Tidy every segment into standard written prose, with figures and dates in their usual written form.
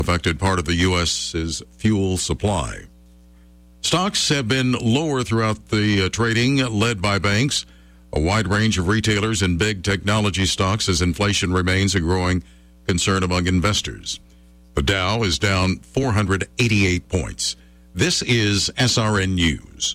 affected part of the U.S.'s fuel supply. Stocks have been lower throughout the trading, led by banks, a wide range of retailers, and big technology stocks as inflation remains a growing concern among investors. The Dow is down 488 points. This is SRN News.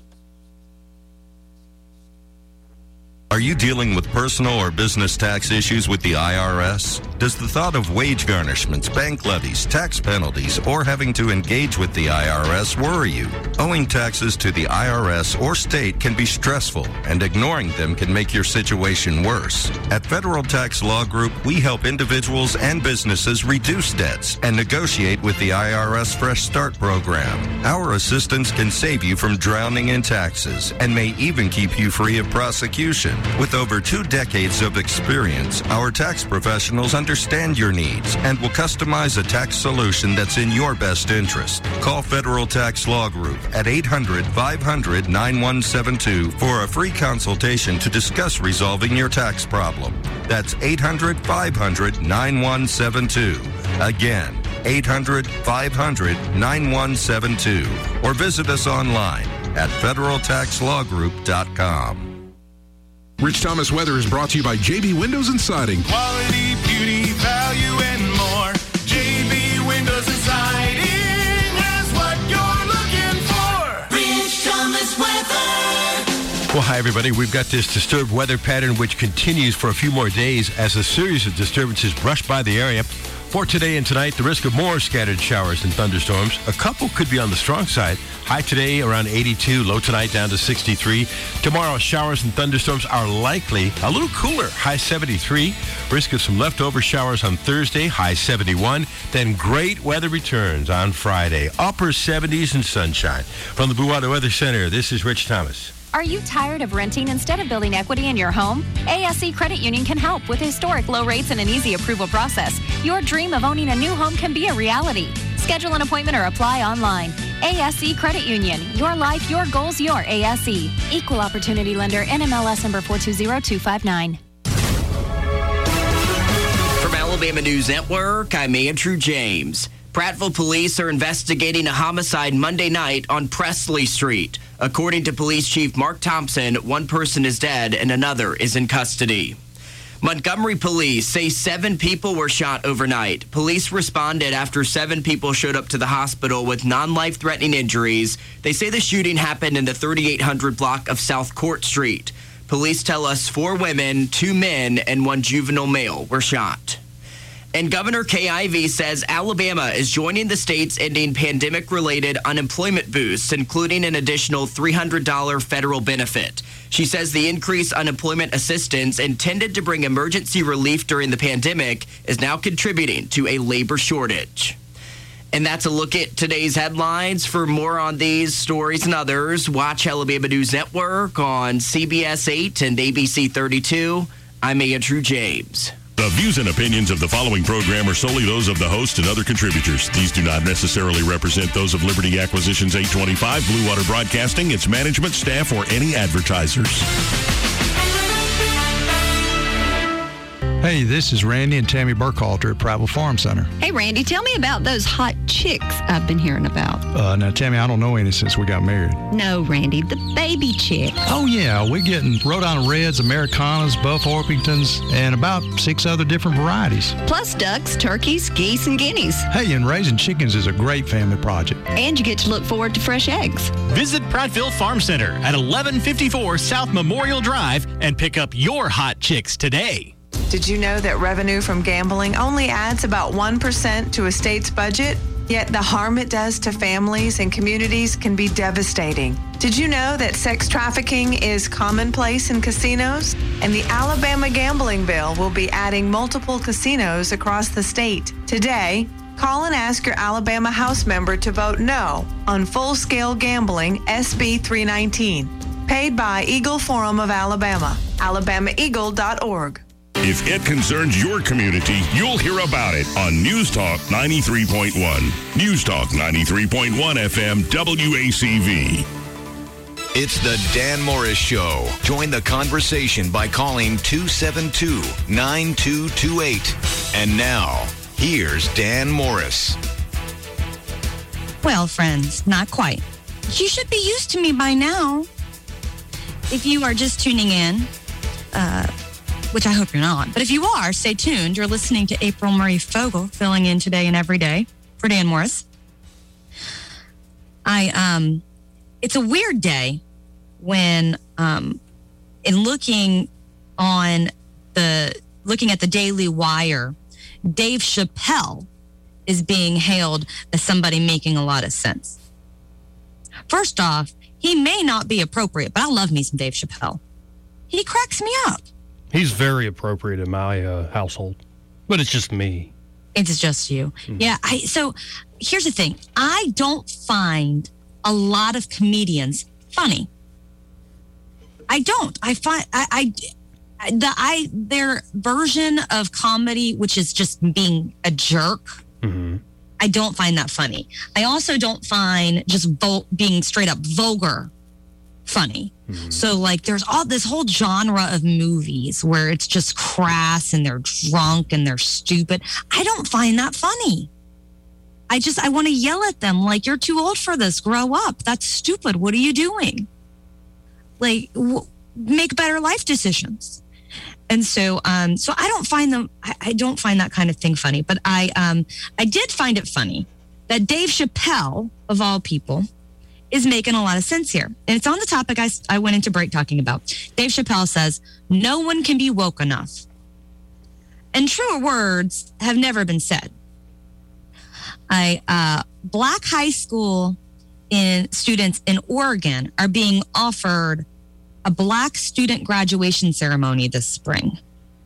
Are you dealing with personal or business tax issues with the IRS? Does the thought of wage garnishments, bank levies, tax penalties, or having to engage with the IRS worry you? Owing taxes to the IRS or state can be stressful, and ignoring them can make your situation worse. At Federal Tax Law Group, we help individuals and businesses reduce debts and negotiate with the IRS Fresh Start program. Our assistance can save you from drowning in taxes and may even keep you free of prosecution. With over 2 decades of experience, our tax professionals understand your needs and will customize a tax solution that's in your best interest. Call Federal Tax Law Group at 800-500-9172 for a free consultation to discuss resolving your tax problem. That's 800-500-9172. Again, 800-500-9172. Or visit us online at federaltaxlawgroup.com. Rich Thomas Weather is brought to you by JB Windows and Siding. Quality, beauty, value, and more. JB Windows and Siding is what you're looking for. Rich Thomas Weather. Well, hi, everybody. We've got this disturbed weather pattern which continues for a few more days as a series of disturbances brush by the area. For today and tonight, the risk of more scattered showers and thunderstorms. A couple could be on the strong side. High today around 82, low tonight down to 63. Tomorrow, showers and thunderstorms are likely. A little cooler, high 73. Risk of some leftover showers on Thursday, high 71. Then great weather returns on Friday, upper 70s and sunshine. From the Blue Water Weather Center, this is Rich Thomas. Are you tired of renting instead of building equity in your home? ASC Credit Union can help with historic low rates and an easy approval process. Your dream of owning a new home can be a reality. Schedule an appointment or apply online. ASC Credit Union. Your life, your goals, your ASC. Equal Opportunity Lender. NMLS number 420259. From Alabama News Network, I'm Andrew James. Prattville police are investigating a homicide Monday night on Presley Street. According to Police Chief Mark Thompson, one person is dead and another is in custody. Montgomery police say 7 people were shot overnight. Police responded after 7 people showed up to the hospital with non-life-threatening injuries. They say the shooting happened in the 3800 block of South Court Street. Police tell us 4 women, 2 men, and 1 juvenile male were shot. And Governor Kay Ivey says Alabama is joining the states ending pandemic-related unemployment boosts, including an additional $300 federal benefit. She says the increased unemployment assistance intended to bring emergency relief during the pandemic is now contributing to a labor shortage. And that's a look at today's headlines. For more on these stories and others, watch Alabama News Network on CBS 8 and ABC 32. I'm Andrew James. The views and opinions of the following program are solely those of the host and other contributors. These do not necessarily represent those of Liberty Acquisitions 825, Blue Water Broadcasting, its management, staff, or any advertisers. Hey, this is Randy and Tammy Burkhalter at Prattville Farm Center. Hey, Randy, tell me about those hot chicks I've been hearing about. Now, Tammy, I don't know any since we got married. No, Randy, the baby chick. Oh, yeah, we're getting Rhode Island Reds, Americanas, Buff Orpingtons, and about 6 other different varieties. Plus ducks, turkeys, geese, and guineas. Hey, and raising chickens is a great family project. And you get to look forward to fresh eggs. Visit Prattville Farm Center at 1154 South Memorial Drive and pick up your hot chicks today. Did you know that revenue from gambling only adds about 1% to a state's budget? Yet the harm it does to families and communities can be devastating. Did you know that sex trafficking is commonplace in casinos? And the Alabama gambling bill will be adding multiple casinos across the state. Today, call and ask your Alabama House member to vote no on full-scale gambling SB 319. Paid by Eagle Forum of Alabama, alabamaeagle.org. If it concerns your community, you'll hear about it on News Talk 93.1. News Talk 93.1 FM WACV. It's the Dan Morris Show. Join the conversation by calling 272-9228. And now, here's Dan Morris. Well, friends, not quite. You should be used to me by now. If you are just tuning in, which I hope you're not, but if you are, stay tuned. You're listening to April Marie Fogel filling in today and every day for Dan Morris. It's a weird day when, in looking at the Daily Wire, Dave Chappelle is being hailed as somebody making a lot of sense. First off, he may not be appropriate, but I love me some Dave Chappelle. He cracks me up. He's very appropriate in my household, but it's just me. It's just you. Mm-hmm. Yeah. So here's the thing. I don't find a lot of comedians funny. I don't. I find their version of comedy, which is just being a jerk. Mm-hmm. I don't find that funny. I also don't find just being straight up vulgar funny. Mm-hmm. So like there's this whole genre of movies where it's just crass and they're drunk and they're stupid. I don't find that funny. I want to yell at them like, you're too old for this. Grow up. That's stupid. What are you doing? Like, make better life decisions. And so I don't find them. I don't find that kind of thing funny. But I did find it funny that Dave Chappelle, of all people, is making a lot of sense here. And it's on the topic I went into break talking about. Dave Chappelle says, no one can be woke enough. And truer words have never been said. Black high school students in Oregon are being offered a Black student graduation ceremony this spring.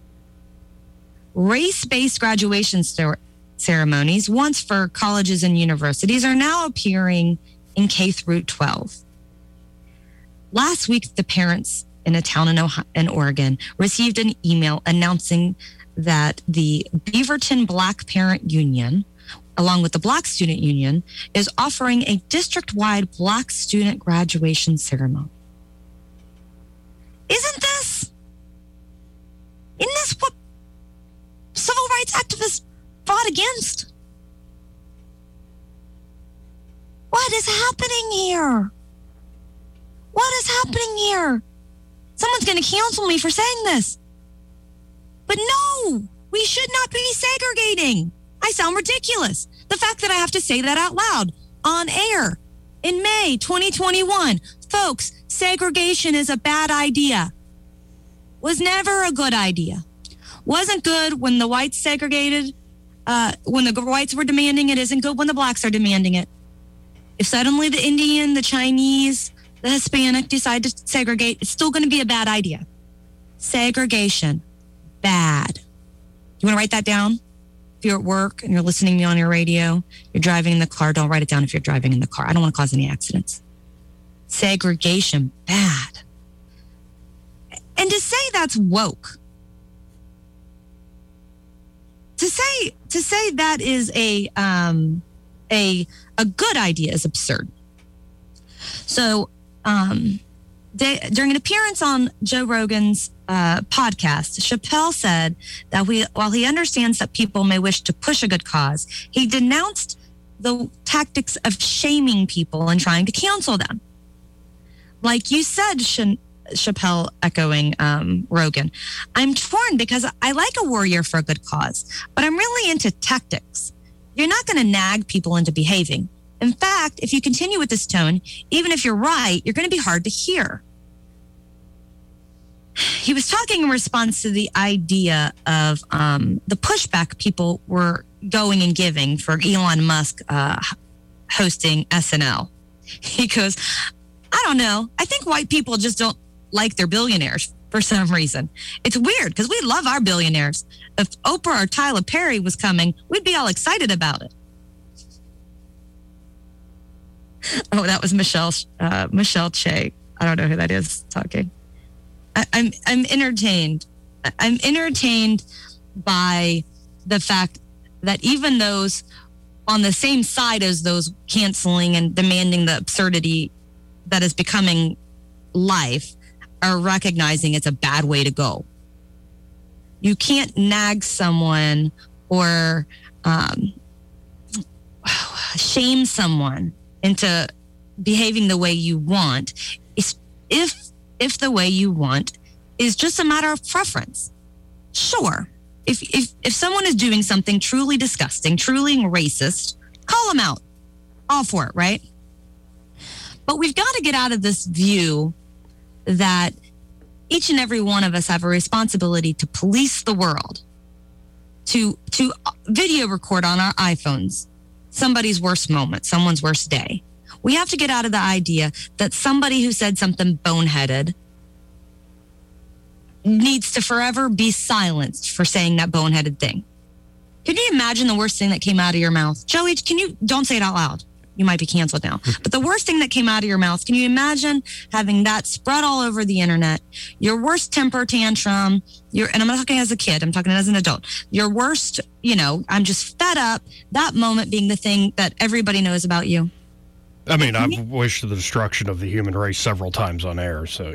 Race-based graduation ceremonies, once for colleges and universities, are now appearing in K through 12. Last week, the parents in a town in Oregon received an email announcing that the Beaverton Black Parent Union, along with the Black Student Union, is offering a district-wide Black student graduation ceremony. Isn't this what civil rights activists fought against? What is happening here? What is happening here? Someone's going to cancel me for saying this. But no, we should not be segregating. I sound ridiculous. The fact that I have to say that out loud on air in May 2021. Folks, segregation is a bad idea. Was never a good idea. Wasn't good when the whites segregated, when the whites were demanding it. Isn't good when the blacks are demanding it. If suddenly the Indian, the Chinese, the Hispanic decide to segregate, it's still going to be a bad idea. Segregation, bad. You want to write that down? If you're at work and you're listening to me on your radio, you're driving in the car, don't write it down if you're driving in the car. I don't want to cause any accidents. Segregation, bad. And to say that's woke, to say that is a good idea is absurd. So, during an appearance on Joe Rogan's podcast, Chappelle said that while he understands that people may wish to push a good cause, he denounced the tactics of shaming people and trying to cancel them. Like you said, Chappelle echoing Rogan, I'm torn because I like a warrior for a good cause, but I'm really into tactics. You're not going to nag people into behaving. In fact, if you continue with this tone, even if you're right, you're going to be hard to hear. He was talking in response to the idea of the pushback people were going and giving for Elon Musk hosting SNL. He goes, I don't know. I think white people just don't like their billionaires for some reason. It's weird because we love our billionaires. If Oprah or Tyler Perry was coming, we'd be all excited about it. Oh, that was Michelle Che. I don't know who that is talking. I'm entertained. I'm entertained by the fact that even those on the same side as those canceling and demanding the absurdity that is becoming life are recognizing it's a bad way to go. You can't nag someone or shame someone into behaving the way you want if the way you want is just a matter of preference. Sure. If someone is doing something truly disgusting, truly racist, call them out. All for it, right? But we've got to get out of this view that each and every one of us have a responsibility to police the world, to video record on our iPhones somebody's worst moment, someone's worst day. We have to get out of the idea that somebody who said something boneheaded needs to forever be silenced for saying that boneheaded thing. Can you imagine the worst thing that came out of your mouth? Joey, don't say it out loud. You might be canceled now. But the worst thing that came out of your mouth, can you imagine having that spread all over the internet? Your worst temper tantrum, and I'm not talking as a kid, I'm talking as an adult. Your worst, I'm just fed up, that moment being the thing that everybody knows about you. I mean, I've wished the destruction of the human race several times on air, so,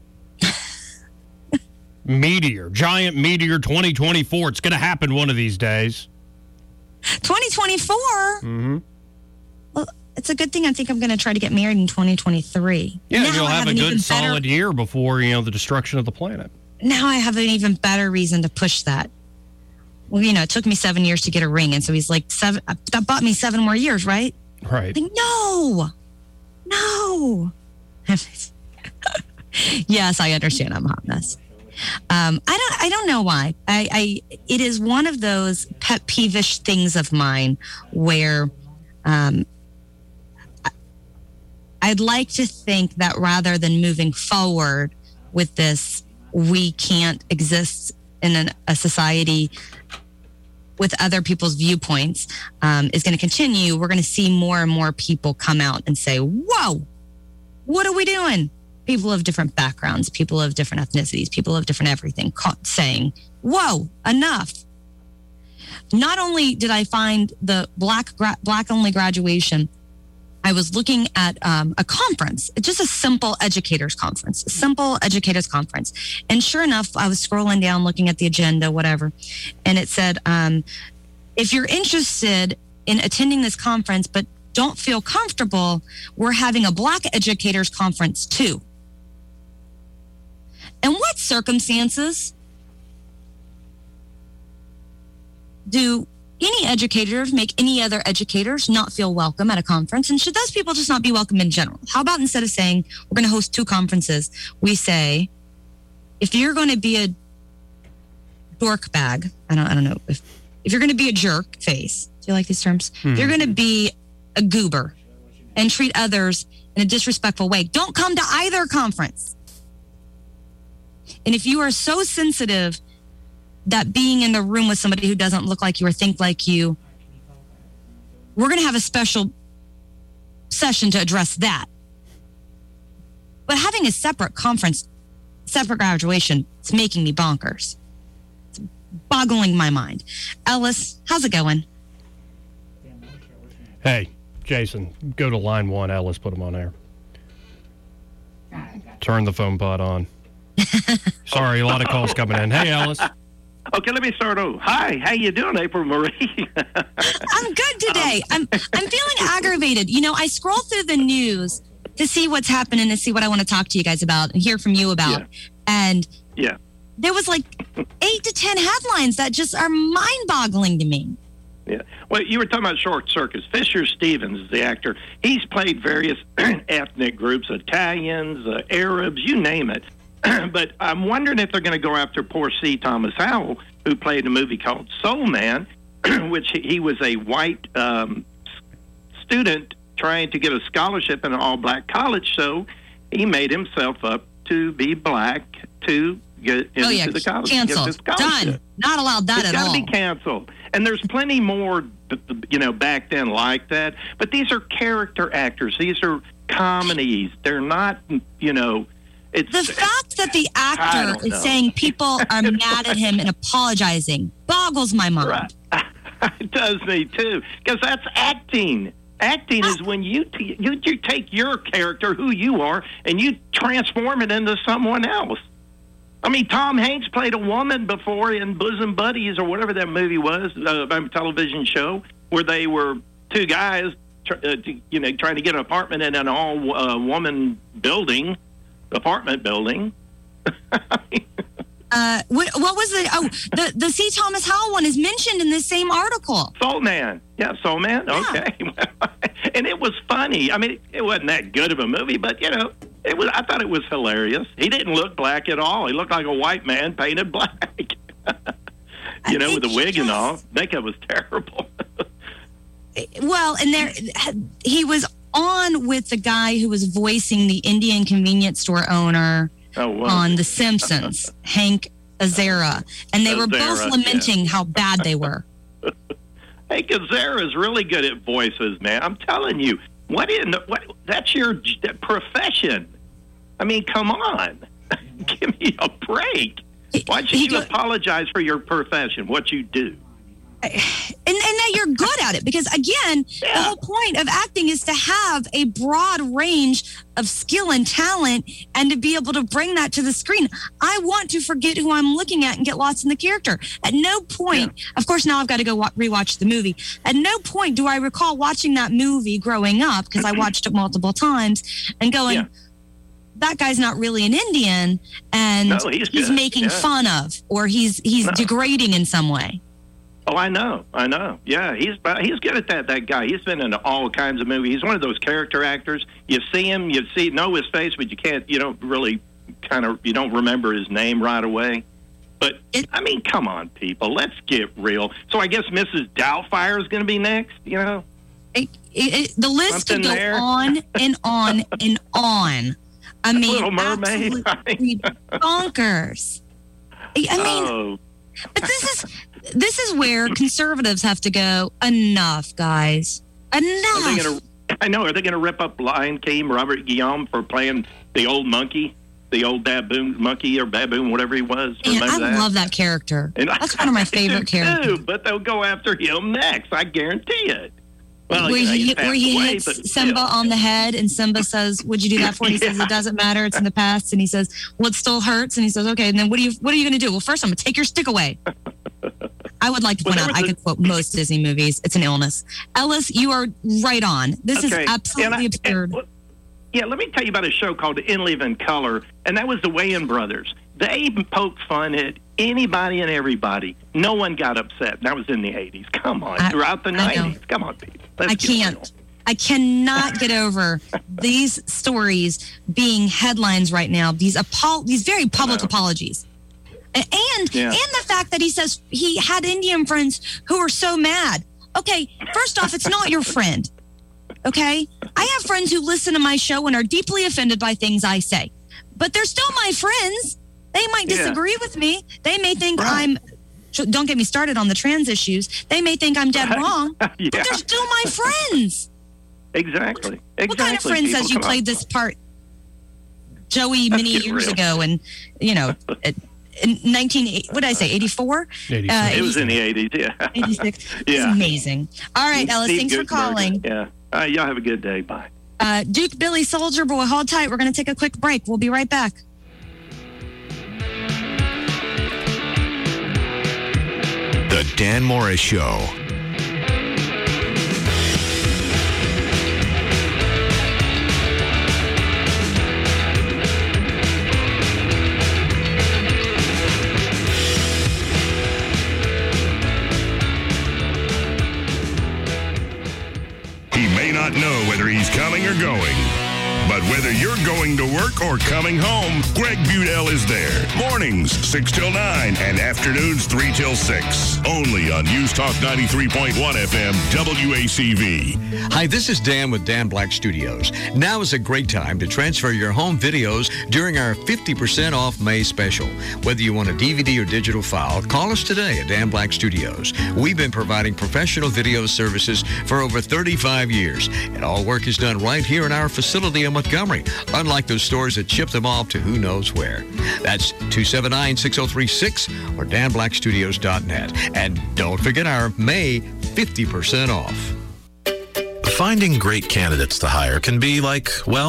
Giant meteor 2024. It's going to happen one of these days. 2024? Mm-hmm. Well, it's a good thing I think I'm going to try to get married in 2023. Yeah, now you'll have a good solid year before, the destruction of the planet. Now I have an even better reason to push that. Well, it took me 7 years to get a ring, and so he's like, that bought me 7 more years, right? Right. Like, no. Yes, I understand I'm a hot mess. I don't know why. It is one of those pet peevish things of mine where I'd like to think that rather than moving forward with this, we can't exist in a society with other people's viewpoints is going to continue. We're going to see more and more people come out and say, whoa, what are we doing? People of different backgrounds, people of different ethnicities, people of different everything saying, whoa, enough. Not only did I find the black only graduation, I was looking at a conference, just a simple educators conference. And sure enough, I was scrolling down, looking at the agenda, whatever. And it said, if you're interested in attending this conference, but don't feel comfortable, we're having a Black educators conference too. In what circumstances do any educators make any other educators not feel welcome at a conference? And should those people just not be welcome in general? How about instead of saying we're going to host 2 conferences, we say, if you're going to be a dork bag, I don't know, if you're going to be a jerk face, do you like these terms? If you're going to be a goober and treat others in a disrespectful way, don't come to either conference. And if you are so sensitive that being in the room with somebody who doesn't look like you or think like you, we're going to have a special session to address that. But having a separate conference, separate graduation, it's making me bonkers. It's boggling my mind. Ellis, how's it going? Hey, Jason, go to line 1. Ellis, put him on air. Turn the phone pod on. Sorry, a lot of calls coming in. Hey, Ellis. Okay, let me start over. Hi, how you doing, April Marie? I'm good today. I'm feeling aggravated. I scroll through the news to see what's happening, to see what I want to talk to you guys about and hear from you about. Yeah. And there was like 8 to 10 headlines that just are mind-boggling to me. Yeah. Well, you were talking about Short Circuit. Fisher Stevens is the actor. He's played various ethnic groups, Italians, Arabs, you name it. But I'm wondering if they're going to go after poor C. Thomas Howell, who played a movie called Soul Man, which he was a white student trying to get a scholarship in an all-black college, so he made himself up to be black to get into the college. Canceled. Done. Not allowed that at all. It's got to be canceled. And there's plenty more, back then like that. But these are character actors. These are comedies. They're not, It's, the fact that the actor is saying people are mad at him and apologizing boggles my mind. Right. It does me too, because that's acting. Acting is when you take your character, who you are, and you transform it into someone else. I mean, Tom Hanks played a woman before in Bosom Buddies or whatever that movie was, television show, where they were 2 guys trying to get an apartment in an all-woman apartment building. What was the C. Thomas Howell one is mentioned in this same article. Soul Man. Yeah, Soul Man. Yeah. Okay. And it was funny. I mean, it wasn't that good of a movie, but, I thought it was hilarious. He didn't look black at all. He looked like a white man painted black. With a wig and all. Makeup was terrible. Well, and he was on with the guy who was voicing the Indian convenience store owner on The Simpsons, Hank Azaria, and they were both lamenting how bad they were. Hank Azaria is really good at voices, man. I'm telling you, that's your profession. I mean, come on, give me a break. Why should you apologize for your profession, what you do? And that you're good at it, because again, the whole point of acting is to have a broad range of skill and talent and to be able to bring that to the screen. I want to forget who I'm looking at and get lost in the character. At no point, of course, now I've got to go rewatch the movie. At no point do I recall watching that movie growing up, because I watched it multiple times, and going, that guy's not really an Indian, and he's making fun of, or he's degrading in some way. Oh, I know. Yeah, he's good at that guy. He's been in all kinds of movies. He's one of those character actors. You see him, know his face, but you don't remember his name right away. But, I mean, come on, people. Let's get real. So I guess Mrs. Doubtfire is going to be next, The list could go on and on and on. I mean, Little Mermaid. Absolutely bonkers. But this is where conservatives have to go. Enough, guys. Enough. Are they going to rip up Lion King, Robert Guillaume, for playing the old monkey, the old baboon, whatever he was? Man, I love that character. That's one of my favorite characters. But they'll go after him next. I guarantee it. Well, where he hits Simba on the head, and Simba says, "Would you do that for?" And he says, "It doesn't matter. It's in the past." And he says, "Well, it still hurts." And he says, "Okay." And then what are you going to do? Well, first I'm going to take your stick away. I would like to point out, I could quote most Disney movies. It's an illness. Ellis, you are right on. This is absolutely absurd. Let me tell you about a show called In Living Color, and that was the Wayans brothers. They poked fun at anybody and everybody. No one got upset. That was in the 80s. Come on. Throughout the 90s. Come on, people. I can't. I cannot get over these stories being headlines right now. These very public apologies. And the fact that he says he had Indian friends who were so mad. Okay, first off, it's not your friend. Okay? I have friends who listen to my show and are deeply offended by things I say. But they're still my friends. They might disagree with me. They may think don't get me started on the trans issues. They may think I'm dead wrong, but they're still my friends. Exactly. What kind of friend says you played this part, Joey, many years ago, and in 84? It was in the 80s, yeah. 86. It's amazing. All right, Ellis, thanks for calling. Yeah. Y'all have a good day. Bye. Duke, Billy, Soldier Boy, hold tight. We're going to take a quick break. We'll be right back. The Dan Morris Show. He may not know whether he's coming or going. But whether you're going to work or coming home, Greg Budell is there. Mornings, 6 till 9, and afternoons, 3 till 6. Only on News Talk 93.1 FM, WACV. Hi, this is Dan with Dan Black Studios. Now is a great time to transfer your home videos during our 50% off May special. Whether you want a DVD or digital file, call us today at Dan Black Studios. We've been providing professional video services for over 35 years, and all work is done right here in our facility in Montgomery, unlike those stores that ship them off to who knows where. That's 279-6036 or danblackstudios.net. And don't forget our May 50% off. Finding great candidates to hire can be like, well,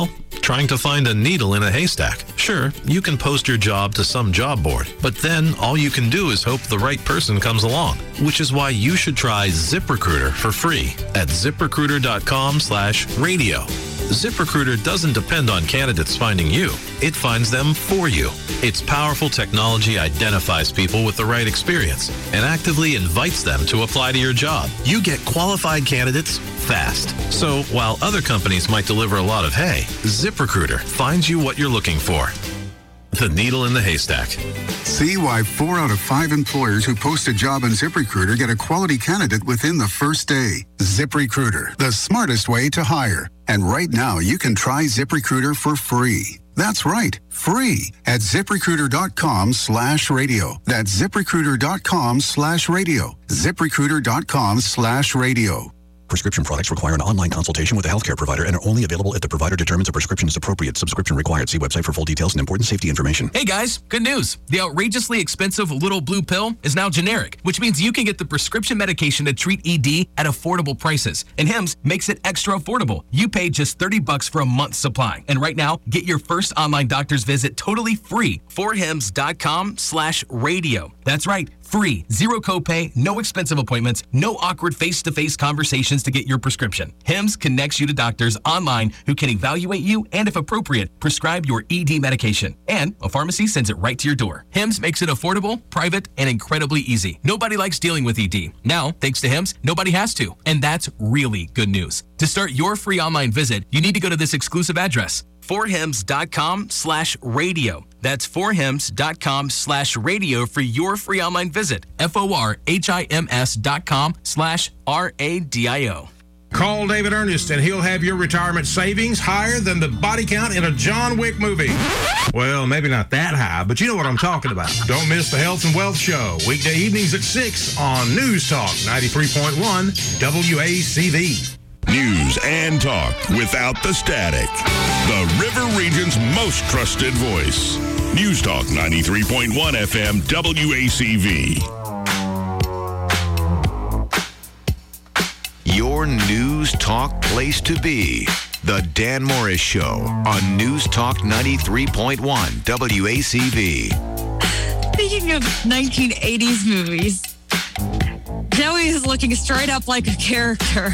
trying to find a needle in a haystack. Sure, you can post your job to some job board, but then all you can do is hope the right person comes along, which is why you should try ZipRecruiter for free at ZipRecruiter.com/radio. ZipRecruiter doesn't depend on candidates finding you. It finds them for you. Its powerful technology identifies people with the right experience and actively invites them to apply to your job. You get qualified candidates fast. So while other companies might deliver a lot of hay, ZipRecruiter finds you what you're looking for. The needle in the haystack. See why 4 out of 5 employers who post a job on ZipRecruiter get a quality candidate within the first day. ZipRecruiter, the smartest way to hire. And right now, you can try ZipRecruiter for free. That's right, free at ZipRecruiter.com/radio. That's ZipRecruiter.com/radio. ZipRecruiter.com/radio. Prescription products require an online consultation with a healthcare provider and are only available if the provider determines a prescription is appropriate. Subscription required. See website for full details and important safety information. Hey guys, good news. The outrageously expensive little blue pill is now generic, which means you can get the prescription medication to treat ED at affordable prices. And Hims makes it extra affordable. You pay just $30 for a month's supply. And right now, get your first online doctor's visit totally free. 4hims.com/radio. That's right. Free, zero copay, no expensive appointments, no awkward face-to-face conversations to get your prescription. Hims connects you to doctors online who can evaluate you and, if appropriate, prescribe your ED medication. And a pharmacy sends it right to your door. Hims makes it affordable, private, and incredibly easy. Nobody likes dealing with ED. Now, thanks to Hims, nobody has to. And that's really good news. To start your free online visit, you need to go to this exclusive address, 4hims.com/radio. That's 4hims.com/radio for your free online visit. FORHIMS.com/RADIO. Call David Ernest and he'll have your retirement savings higher than the body count in a John Wick movie. Well, maybe not that high, but you know what I'm talking about. Don't miss the Health and Wealth Show, weekday evenings at 6 on News Talk 93.1 WACV. News and talk without the static. The River Region's most trusted voice. News Talk 93.1 FM WACV. Your News Talk place to be. The Dan Morris Show on News Talk 93.1 WACV. Speaking of 1980s movies, Joey is looking straight up like a character.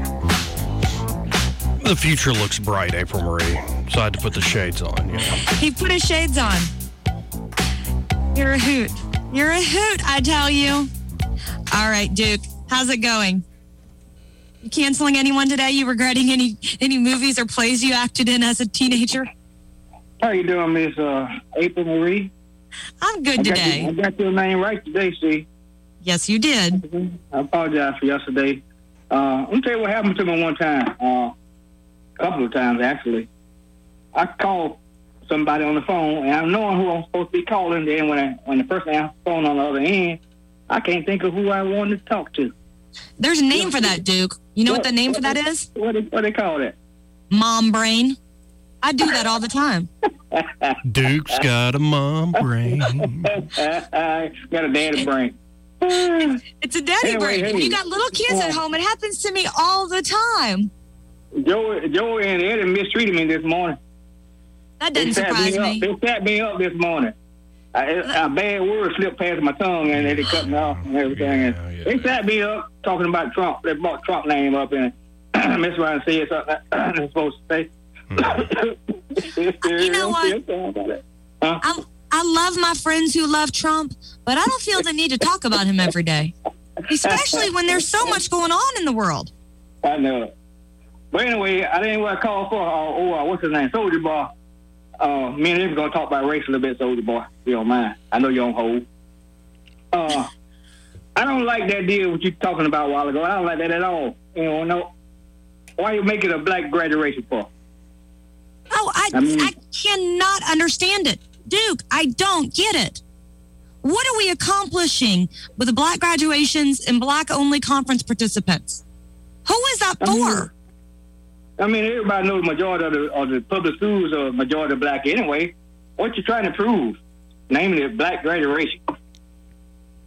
The future looks bright, April Marie. So I had to put the shades on, you know. He put his shades on. You're a hoot. You're a hoot, I tell you. All right, Duke, how's it going? You canceling anyone today? You regretting any movies or plays you acted in as a teenager? How you doing, Miss April Marie? I'm good today. I got your name right today, see? Yes, you did. I apologize for yesterday. Let me tell you what happened to me one time. A couple of times, actually. I called somebody on the phone, and I'm knowing who I'm supposed to be calling. Then when the person answers the phone on the other end, I can't think of who I wanted to talk to. There's a name for that, Duke. You know what the name for that is? What they call it? Mom brain. I do that all the time. Duke's got a mom brain. Got a daddy brain. It's a daddy brain. Hey. When you got little kids at home, it happens to me all the time. Joey and Eddie mistreated me this morning. That doesn't surprise me. They sat me up this morning. A bad word slipped past my tongue, and they cut me off and everything. They sat me up talking about Trump. They brought Trump name up, and Miss Ryan said something they're supposed to say. You know what? I love my friends who love Trump, but I don't feel the need to talk about him every day, especially when there's so much going on in the world. I know it. But anyway, I didn't want to call for, what's his name, Soldier Boy. Me and him are going to talk about race a little bit, Soldier Boy, if you don't mind. I know you're on hold. I don't like that deal what you talking about a while ago. I don't like that at all. You know, no. Why you make it a black graduation for? Oh, I cannot understand it. Duke, I don't get it. What are we accomplishing with the black graduations and black-only conference participants? Who is that for? Everybody knows the majority of the public schools are majority black anyway. What you trying to prove? Naming it black graduation.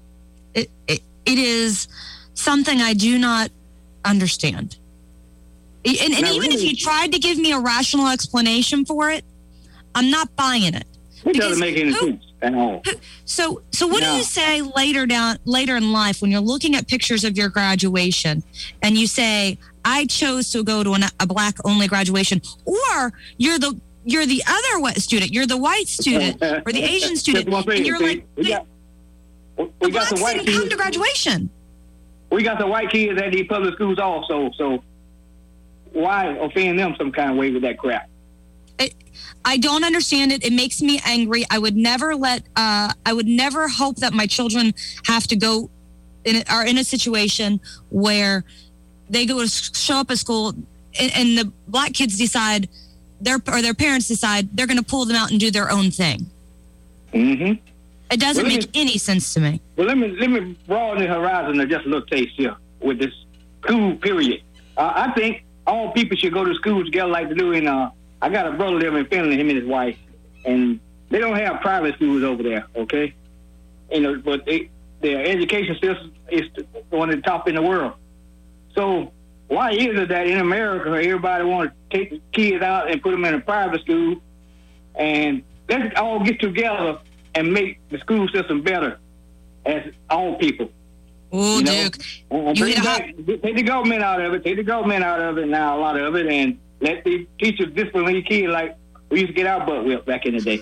It is something I do not understand. And even if you tried to give me a rational explanation for it, I'm not buying it. It doesn't make any sense at all. So what do you say later in life when you're looking at pictures of your graduation and you say, I chose to go to a black only graduation, or you're the other student, you're the white student or the Asian student, and you're like, the blacks didn't come to graduation. We got the white kids at these public schools also, so why offend them some kind of way with that crap? I don't understand it. It makes me angry. I would never hope that my children have to go are in a situation where they go to show up at school and the black kids decide their parents decide they're going to pull them out and do their own thing. Mm-hmm. It doesn't make any sense to me. Well, let me broaden the horizon of just a little taste here with this school period. I think all people should go to school together like they do in I got a brother living in Finland, him and his wife, and they don't have private schools over there, okay? But their education system is one of the top in the world. So why is it that in America everybody wants to take the kids out and put them in a private school, and let's all get together and make the school system better as all people? Oh, Duke. Take the government out of it. Take the government out of it now, a lot of it, and let the teachers discipline the kids like we used to get our butt whipped back in the day.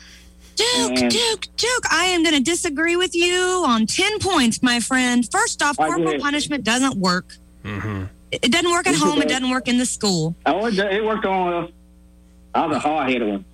Duke, I am going to disagree with you on 10 points, my friend. First off, corporal punishment doesn't work. Mm-hmm. It doesn't work at home. It doesn't work in the school. Oh, it worked on us. I was a hard-headed one.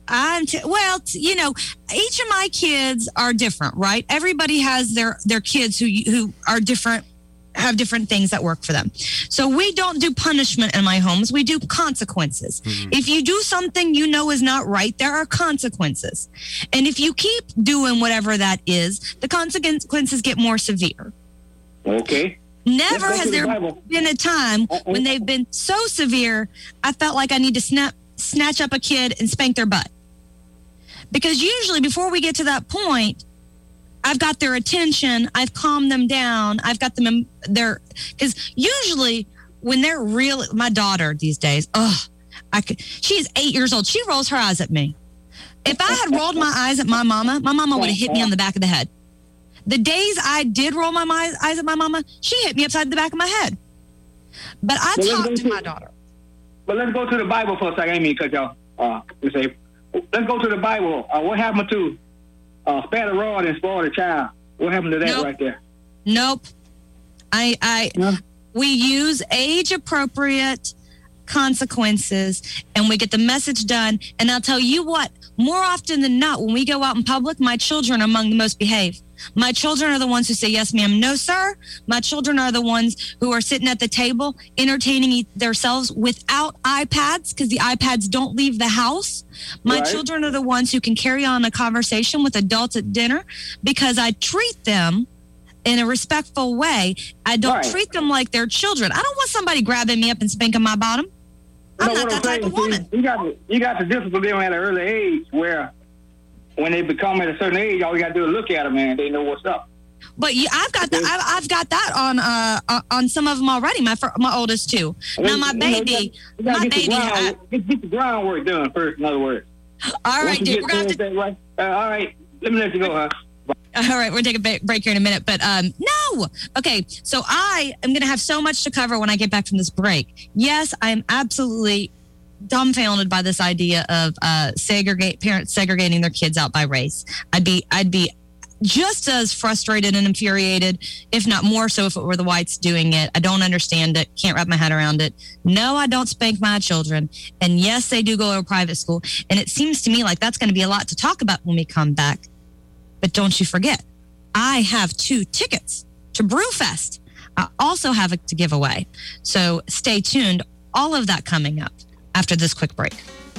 Each of my kids are different, right? Everybody has their kids who are different, have different things that work for them. So we don't do punishment in my homes. We do consequences. Mm-hmm. If you do something you know is not right, there are consequences. And if you keep doing whatever that is, the consequences get more severe. Okay. Never has there been a time when they've been so severe, I felt like I need to snatch up a kid and spank their butt. Because usually before we get to that point, I've got their attention. I've calmed them down. I've got them in their, because usually when they're my daughter these days, she's 8 years old. She rolls her eyes at me. If I had rolled my eyes at my mama would have hit me on the back of the head. The days I did roll my eyes at my mama, she hit me upside the back of my head. But I talked to my daughter. But let's go to the Bible for a second. I didn't mean to cut y'all. Let's go to the Bible. What happened to spare the rod and spoil the child? What happened to that right there? Nope. We use age-appropriate consequences, and we get the message done. And I'll tell you what, more often than not, when we go out in public, my children are among the most behaved. My children are the ones who say, yes, ma'am, no, sir. My children are the ones who are sitting at the table entertaining themselves without iPads because the iPads don't leave the house. My children are the ones who can carry on a conversation with adults at dinner because I treat them in a respectful way. I don't treat them like they're children. I don't want somebody grabbing me up and spanking my bottom. I'm not that type of woman. You got to discipline them at an early age where when they become at a certain age, all you got to do is look at them and they know what's up. But I've got that on some of them already. My oldest too. Now my baby, get the groundwork done first. In other words. All right, dude. We're gonna have to. All right, let me let you go, huh? All right, we're taking a break here in a minute, but no. Okay, so I am going to have so much to cover when I get back from this break. Yes, I am absolutely dumbfounded by this idea of parents segregating their kids out by race. I'd be just as frustrated and infuriated, if not more so, if it were the whites doing it. I don't understand it. Can't wrap my head around it. No, I don't spank my children. And yes, they do go to a private school. And it seems to me like that's going to be a lot to talk about when we come back. But don't you forget, I have 2 tickets to Brewfest. I also have it to give away. So stay tuned. All of that coming up after this quick break.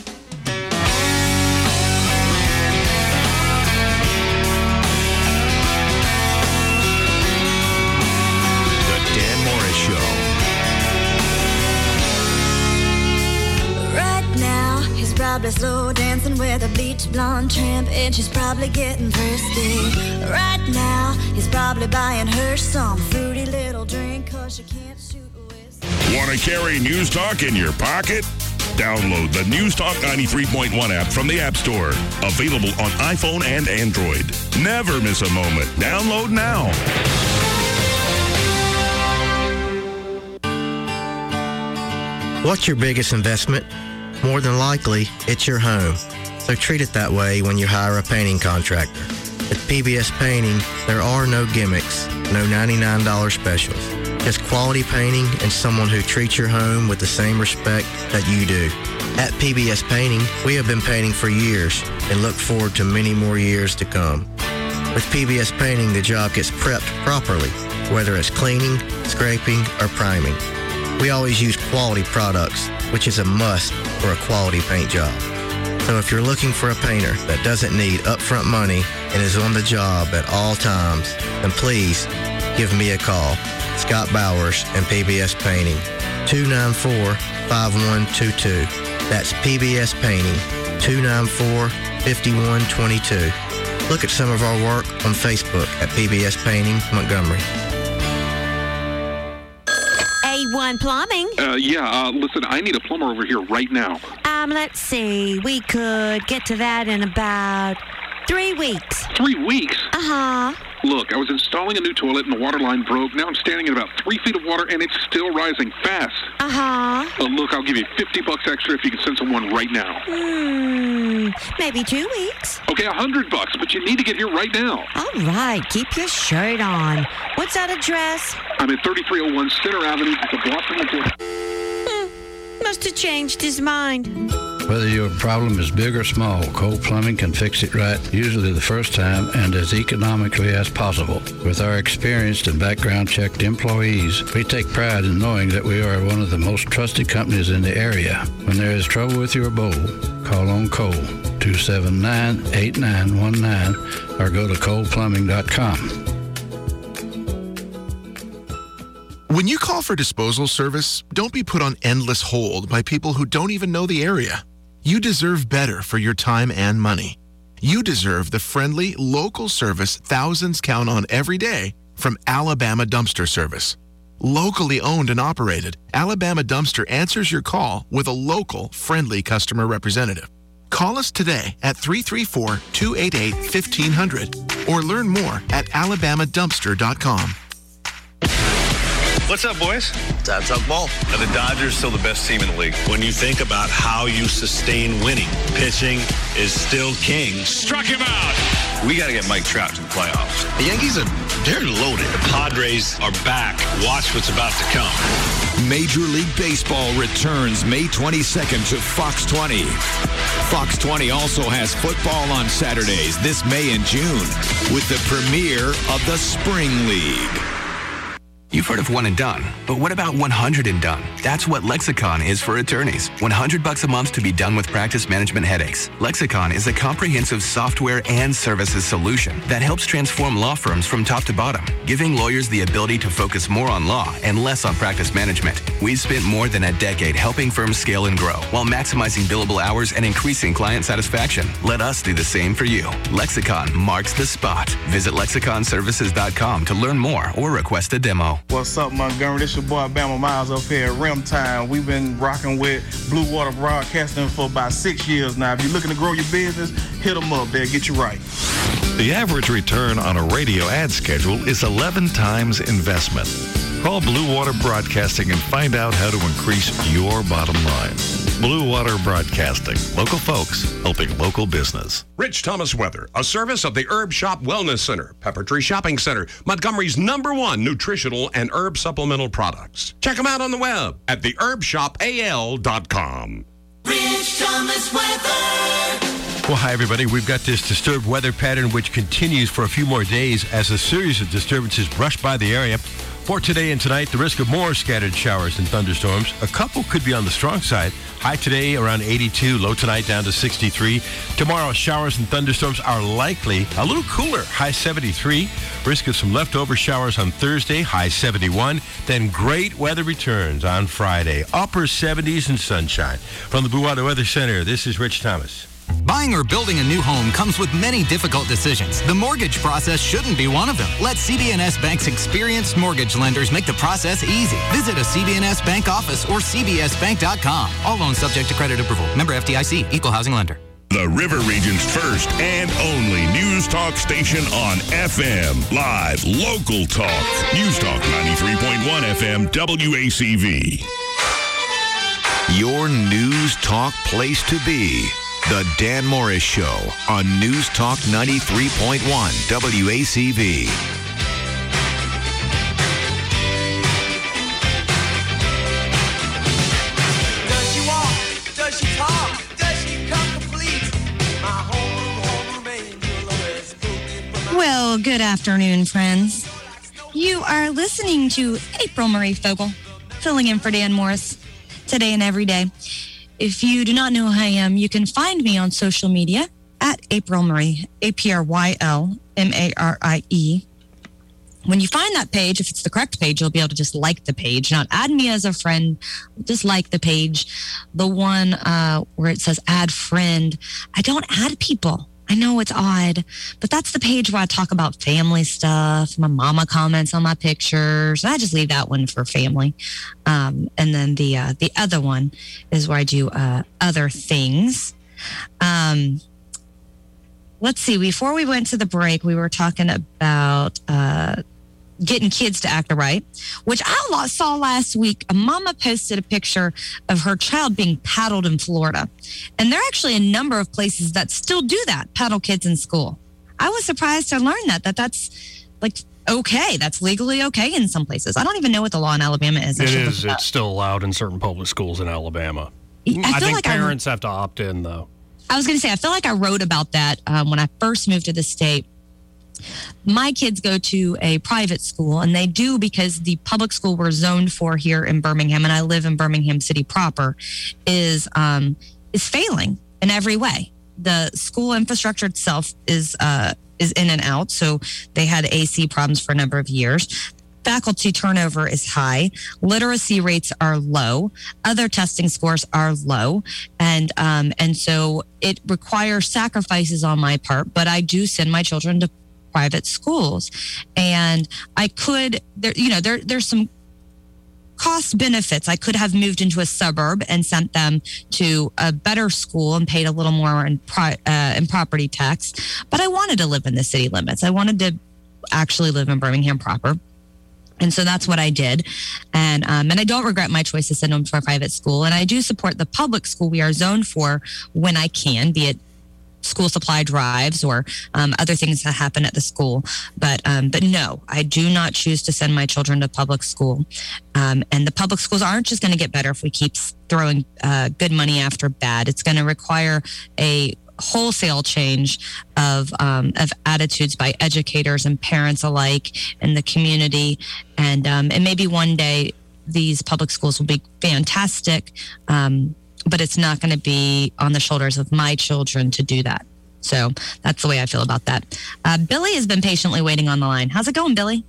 The Dan Morris Show. Right now, he's probably slow dancing with a bleach blonde tramp, and she's probably getting thirsty. Right now, he's probably buying her some fruity little drink, 'cause she can't shoot a whiskey. Want to carry News Talk in your pocket? Download the News Talk 93.1 app from the App Store. Available on iPhone and Android. Never miss a moment. Download now. What's your biggest investment? More than likely, it's your home. So treat it that way when you hire a painting contractor. At PBS Painting, there are no gimmicks, no $99 specials. Just quality painting and someone who treats your home with the same respect that you do. At PBS Painting, we have been painting for years and look forward to many more years to come. With PBS Painting, the job gets prepped properly, whether it's cleaning, scraping, or priming. We always use quality products, which is a must for a quality paint job. So if you're looking for a painter that doesn't need upfront money and is on the job at all times, then please give me a call. Scott Bowers and PBS Painting, 294-5122. That's PBS Painting, 294-5122. Look at some of our work on Facebook at PBS Painting Montgomery. A1 Plumbing. Listen, I need a plumber over here right now. Let's see. We could get to that in about 3 weeks. 3 weeks? Uh-huh. Look, I was installing a new toilet and the water line broke. Now I'm standing in about 3 feet of water and it's still rising fast. Uh-huh. Look, I'll give you $50 extra if you can send someone right now. Maybe 2 weeks. Okay, $100, but you need to get here right now. All right, keep your shirt on. What's that address? I'm at 3301 Center Avenue. It's a block from the door. Must have changed his mind. Whether your problem is big or small, Cole Plumbing can fix it right, usually the first time and as economically as possible. With our experienced and background-checked employees, we take pride in knowing that we are one of the most trusted companies in the area. When there is trouble with your bowl, call on Cole, 279-8919, or go to coleplumbing.com. When you call for disposal service, don't be put on endless hold by people who don't even know the area. You deserve better for your time and money. You deserve the friendly, local service thousands count on every day from Alabama Dumpster Service. Locally owned and operated, Alabama Dumpster answers your call with a local, friendly customer representative. Call us today at 334-288-1500 or learn more at alabamadumpster.com. What's up, boys? Time to talk ball. Are the Dodgers still the best team in the league? When you think about how you sustain winning, pitching is still king. Struck him out. We got to get Mike Trout to the playoffs. The Yankees they're loaded. The Padres are back. Watch what's about to come. Major League Baseball returns May 22nd to Fox 20. Fox 20 also has football on Saturdays this May and June with the premiere of the Spring League. You've heard of one and done, but what about 100 and done? That's what Lexicon is for attorneys. $100 a month to be done with practice management headaches. Lexicon is a comprehensive software and services solution that helps transform law firms from top to bottom, giving lawyers the ability to focus more on law and less on practice management. We've spent more than a decade helping firms scale and grow while maximizing billable hours and increasing client satisfaction. Let us do the same for you. Lexicon marks the spot. Visit lexiconservices.com to learn more or request a demo. What's up, Montgomery? This your boy Bama Miles up here at Rim Time. We've been rocking with Blue Water Broadcasting for about 6 years now. If you're looking to grow your business, hit them up. They'll get you right. The average return on a radio ad schedule is 11 times investment. Call Blue Water Broadcasting and find out how to increase your bottom line. Blue Water Broadcasting. Local folks helping local business. Rich Thomas Weather, a service of the Herb Shop Wellness Center, Pepper Tree Shopping Center, Montgomery's #1 nutritional and herb supplemental products. Check them out on the web at theherbshopal.com. Rich Thomas Weather. Well, hi, everybody. We've got this disturbed weather pattern which continues for a few more days as a series of disturbances brush by the area. For today and tonight, the risk of more scattered showers and thunderstorms. A couple could be on the strong side. High today around 82, low tonight down to 63. Tomorrow, showers and thunderstorms are likely. A little cooler, high 73. Risk of some leftover showers on Thursday, high 71. Then great weather returns on Friday, upper 70s and sunshine. From the Blue Water Weather Center, this is Rich Thomas. Buying or building a new home comes with many difficult decisions. The mortgage process shouldn't be one of them. Let CBNS Bank's experienced mortgage lenders make the process easy. Visit a CBNS Bank office or cbsbank.com. All loans subject to credit approval. Member FDIC, Equal Housing Lender. The River Region's first and only news talk station on FM. Live, local talk. News Talk 93.1 FM WACV. Your news talk place to be. The Dan Morris Show on News Talk 93.1 WACV. Does she walk? Does she talk? Does she come complete? My homeroom angel always cooking for my... Well, good afternoon, friends. You are listening to April Marie Fogel, filling in for Dan Morris, today and every day. If you do not know who I am, you can find me on social media at April Marie, APRYLMARIE. When you find that page, if it's the correct page, you'll be able to just like the page, not add me as a friend, just like the page. The one where it says add friend, I don't add people. I know it's odd, but that's the page where I talk about family stuff. My mama comments on my pictures. I just leave that one for family. And then the other one is where I do other things. Let's see. Before we went to the break, we were talking about getting kids to act right, which I saw last week. A mama posted a picture of her child being paddled in Florida. And there are actually a number of places that still do that, paddle kids in school. I was surprised to learn that's like okay. That's legally okay in some places. I don't even know what the law in Alabama is. It is. It's still allowed in certain public schools in Alabama. I think like parents have to opt in, though. I was going to say, I feel like I wrote about that when I first moved to the state. My kids go to a private school, and they do because the public school we're zoned for here in Birmingham, and I live in Birmingham City proper, is failing in every way. The school infrastructure itself is in and out, so they had AC problems for a number of years. Faculty turnover is high. Literacy rates are low. Other testing scores are low. And so it requires sacrifices on my part, but I do send my children to private schools. And I could, there's some cost benefits. I could have moved into a suburb and sent them to a better school and paid a little more in property tax. But I wanted to live in the city limits. I wanted to actually live in Birmingham proper. And so that's what I did. And I don't regret my choice to send them to a private school. And I do support the public school we are zoned for when I can, be it school supply drives or other things that happen at the school. But no, I do not choose to send my children to public school. And the public schools aren't just going to get better if we keep throwing good money after bad. It's going to require a wholesale change of attitudes by educators and parents alike in the community. And maybe one day these public schools will be fantastic, but it's not going to be on the shoulders of my children to do that. So that's the way I feel about that. Billy has been patiently waiting on the line. How's it going, Billy?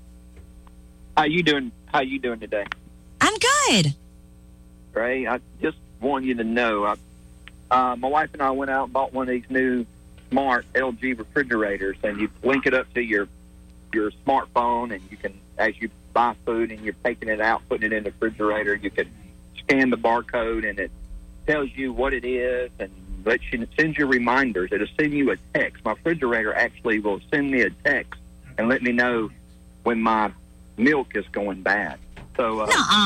How you doing today? I'm good. Ray, I just want you to know, my wife and I went out and bought one of these new smart LG refrigerators, and you link it up to your smartphone, and you can, as you buy food and you're taking it out, putting it in the refrigerator, you can scan the barcode, and it tells you what it is, and sends you reminders. It'll send you a text. My refrigerator actually will send me a text and let me know when my milk is going bad. So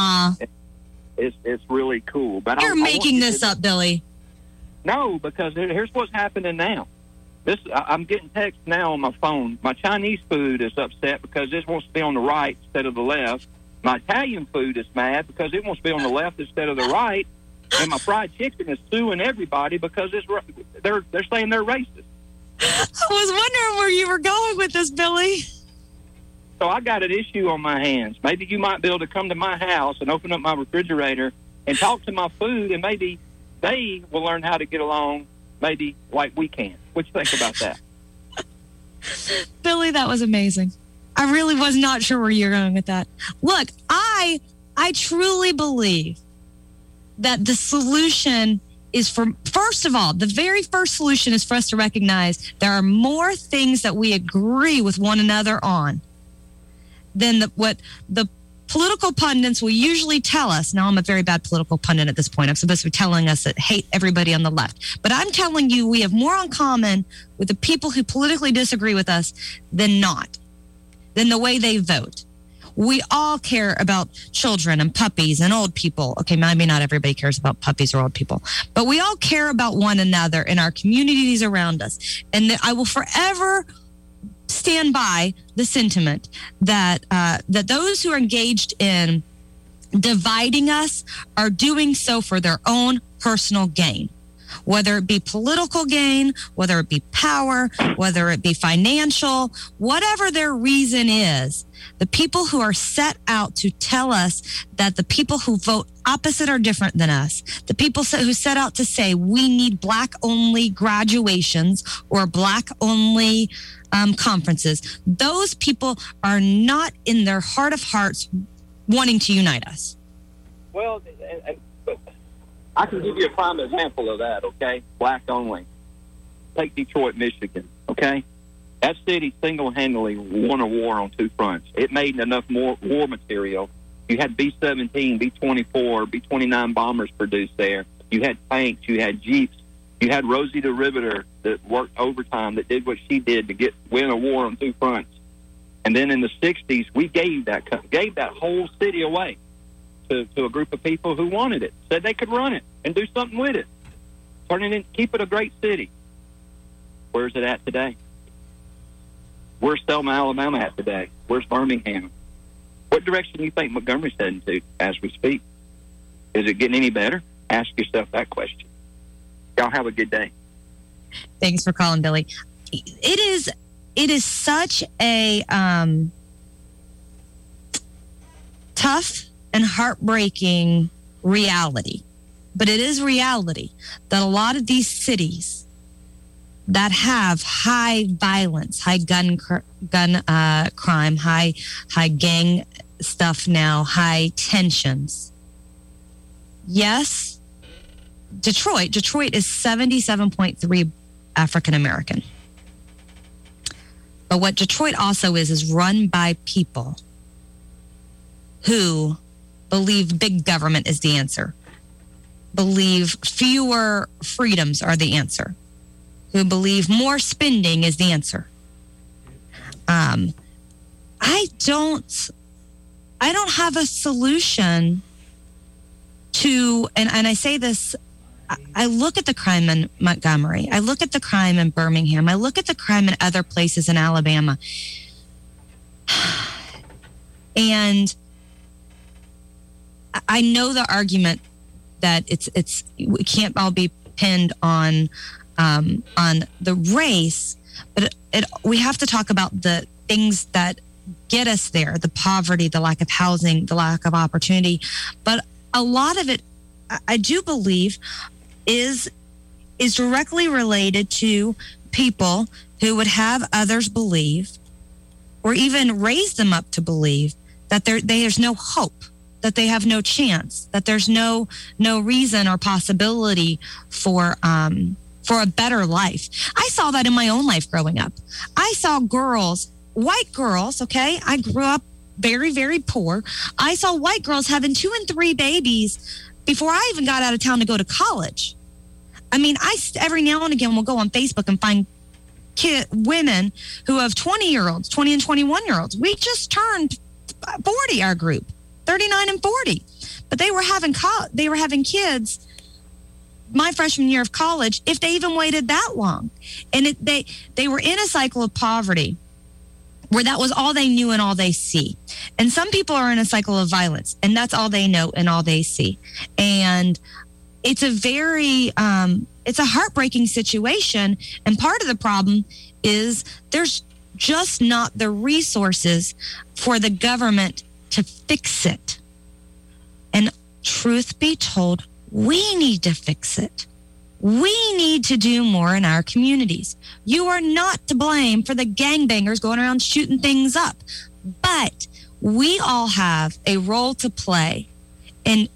it's really cool. But you're making this up, Billy. No, because here's what's happening now. I'm getting texts now on my phone. My Chinese food is upset because it wants to be on the right instead of the left. My Italian food is mad because it wants to be on the left instead of the right. And my fried chicken is suing everybody because they're saying they're racist. I was wondering where you were going with this, Billy. So I got an issue on my hands. Maybe you might be able to come to my house and open up my refrigerator and talk to my food, and maybe they will learn how to get along, maybe like we can. What you think about that? Billy, that was amazing. I really was not sure where you're going with that. Look, I truly believe that the solution is for First of all, the very first solution is for us to recognize there are more things that we agree with one another on than what the political pundits will usually tell us. Now, I'm a very bad political pundit at this point. I'm supposed to be telling us that hate everybody on the left. But I'm telling you, we have more in common with the people who politically disagree with us than not, than the way they vote. We all care about children and puppies and old people. Okay, maybe not everybody cares about puppies or old people, but we all care about one another in our communities around us. And I will forever stand by the sentiment that that those who are engaged in dividing us are doing so for their own personal gain, whether it be political gain, whether it be power, whether it be financial, whatever their reason is. The people who are set out to tell us that the people who vote opposite are different than us, the people who set out to say we need black-only graduations or black-only conferences, those people are not in their heart of hearts wanting to unite us. Well, I can give you a prime example of that, okay? Black only. Take Detroit, Michigan, okay? That city single-handedly won a war on two fronts. It made enough war material. You had B-17, B-24, B-29 bombers produced there. You had tanks. You had jeeps. You had Rosie the Riveter that worked overtime, that did what she did to win a war on two fronts. And then in the 60s, we gave that whole city away to a group of people who wanted it, said they could run it and do something with it, keep it a great city. Where's it at today? Where's Selma, Alabama at today? Where's Birmingham? What direction do you think Montgomery's heading to as we speak? Is it getting any better? Ask yourself that question. Y'all have a good day. Thanks for calling, Billy. It is such a tough and heartbreaking reality, but it is reality that a lot of these cities that have high violence, high gun crime, high gang stuff now, high tensions. Yes, Detroit is 77.3 African American. But what Detroit also is run by people who believe big government is the answer, believe fewer freedoms are the answer, who believe more spending is the answer. I don't have a solution to, and I say this, I look at the crime in Montgomery, I look at the crime in Birmingham, I look at the crime in other places in Alabama, and I know the argument that it's we can't all be pinned on the race, but we have to talk about the things that get us there: the poverty, the lack of housing, the lack of opportunity. But a lot of it, I do believe, is directly related to people who would have others believe, or even raise them up to believe, that there's no hope, that they have no chance, that there's no reason or possibility for a better life. I saw that in my own life growing up. I saw girls, white girls, okay? I grew up very, very poor. I saw white girls having 2 and 3 babies before I even got out of town to go to college. I mean, I every now and again will go on Facebook and find women who have 20-year-olds, 20 and 21-year-olds. We just turned 40, our group, 39 and 40. But they were having kids my freshman year of college, if they even waited that long. And they were in a cycle of poverty where that was all they knew and all they see. And some people are in a cycle of violence, and that's all they know and all they see. And it's a very, it's a heartbreaking situation. And part of the problem is there's just not the resources for the government to fix it. And truth be told, we need to fix it. We need to do more in our communities. You are not to blame for the gangbangers going around shooting things up, but we all have a role to play in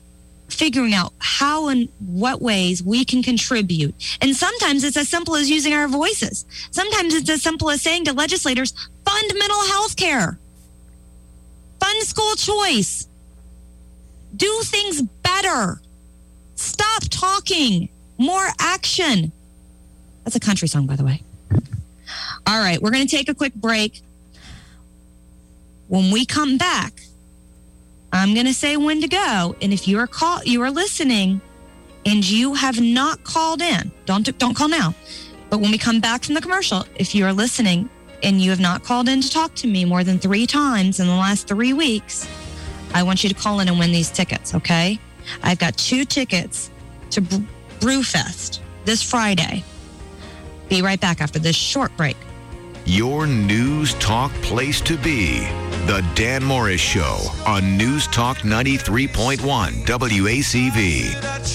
figuring out how and what ways we can contribute. And sometimes it's as simple as using our voices. Sometimes it's as simple as saying to legislators, fund mental health care, fund school choice, do things better, stop talking, more action. That's a country song, by the way. All right, we're going to take a quick break. When we come back, I'm going to say when to go. And if you are listening and you have not called in, don't call now. But when we come back from the commercial, if you are listening and you have not called in to talk to me more than 3 times in the last 3 weeks, I want you to call in and win these tickets, okay? I've got 2 tickets to Brewfest this Friday. Be right back after this short break. Your news talk place to be. The Dan Morris Show on News Talk 93.1 WACV.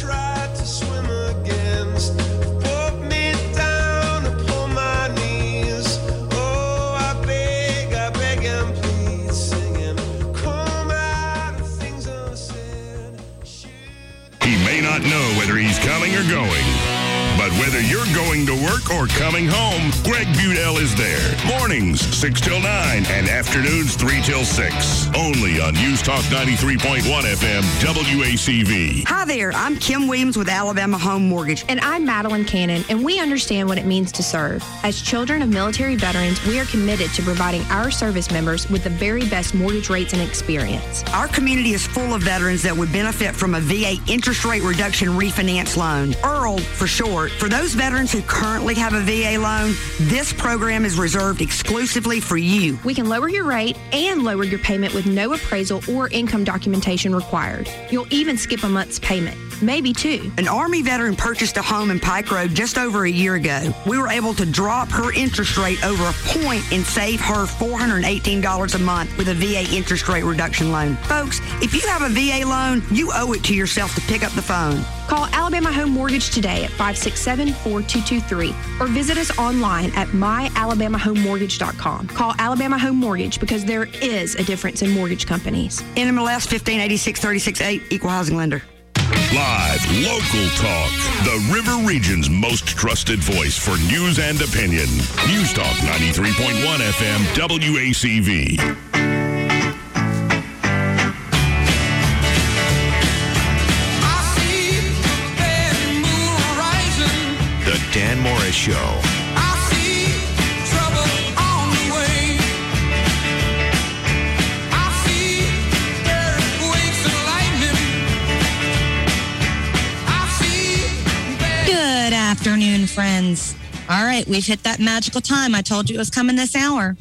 He may not know whether he's coming or going, but whether you're going to work or coming home, Greg Budell is there. Mornings, 6 till 9, and afternoons, 3 till 6. Only on News Talk 93.1 FM, WACV. Hi there, I'm Kim Williams with Alabama Home Mortgage. And I'm Madeline Cannon, and we understand what it means to serve. As children of military veterans, we are committed to providing our service members with the very best mortgage rates and experience. Our community is full of veterans that would benefit from a VA interest rate reduction refinance loan, IRRL for short. For those veterans who currently have a VA loan, this program is reserved exclusively for you. We can lower your rate and lower your payment with no appraisal or income documentation required. You'll even skip a month's payment, maybe 2. An Army veteran purchased a home in Pike Road just over a year ago. We were able to drop her interest rate over a point and save her $418 a month with a VA interest rate reduction loan. Folks, if you have a VA loan, you owe it to yourself to pick up the phone. Call Alabama Home Mortgage today at 567-4223 or visit us online at myalabamahomemortgage.com. Call Alabama Home Mortgage because there is a difference in mortgage companies. NMLS 1586-368, Equal Housing Lender. Live, local talk. The River Region's most trusted voice for news and opinion. News Talk 93.1 FM, WACV. The Dan Morris Show. Good afternoon, friends. All right, we've hit that magical time. I told you it was coming this hour.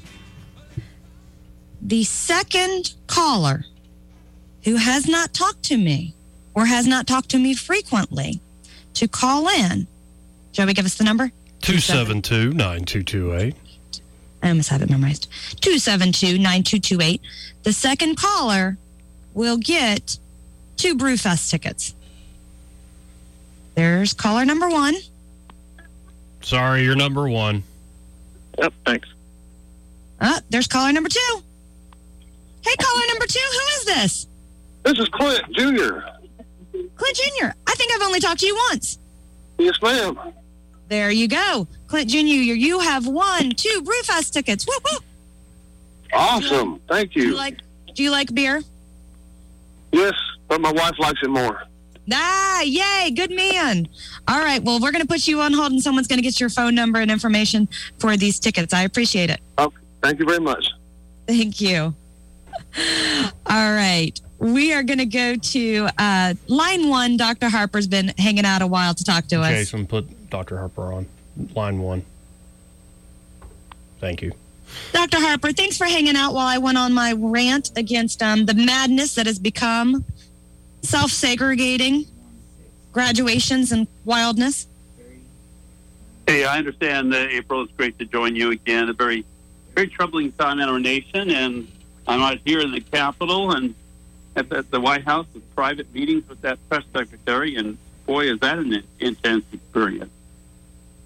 The second caller who has not talked to me or has not talked to me frequently to call in. Joey, give us the number. 272-9228. I almost have it memorized. 272-9228. The second caller will get 2 Brewfest tickets. There's caller number 1. Sorry, you're number 1. Yep, thanks. There's caller number 2. Hey, caller number 2, who is this? This is Clint Jr. Clint Jr. I think I've only talked to you once. Yes, ma'am. There you go. Clint Jr., you have won 2 Brewfest tickets. Woo, woo. Awesome. Thank you. Do you like beer? Yes, but my wife likes it more. Yay, good man. All right, well, we're going to put you on hold and someone's going to get your phone number and information for these tickets. I appreciate it. Okay, thank you very much. Thank you. All right, we are going to go to line 1. Dr. Harper's been hanging out a while to talk to us. Jason, put Dr. Harper on line 1. Thank you. Dr. Harper, thanks for hanging out while I went on my rant against the madness that has become self-segregating graduations and wildness. Hey, I understand, April. It's great to join you again. A very, very troubling time in our nation, and I'm out here in the Capitol and at the White House with private meetings with that press secretary, and boy, is that an intense experience.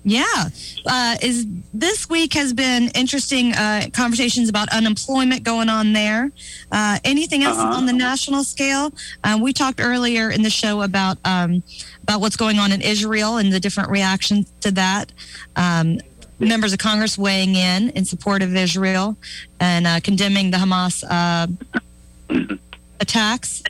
Yeah. This week has been interesting conversations about unemployment going on there. Anything else on the national scale? We talked earlier in the show about what's going on in Israel and the different reactions to that. Members of Congress weighing in support of Israel and condemning the Hamas attacks.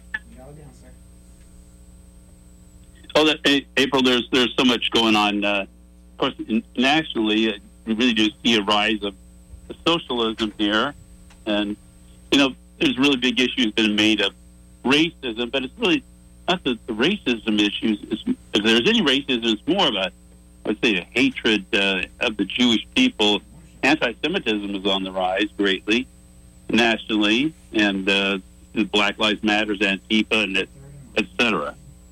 April, there's so much going on. Of course, nationally, we really do see a rise of socialism here. And, there's really big issues been made of racism, but it's really not the racism issues. If there's any racism, it's more about, I would say, a hatred of the Jewish people. Anti-Semitism is on the rise greatly nationally, and the Black Lives Matters, Antifa, and et cetera.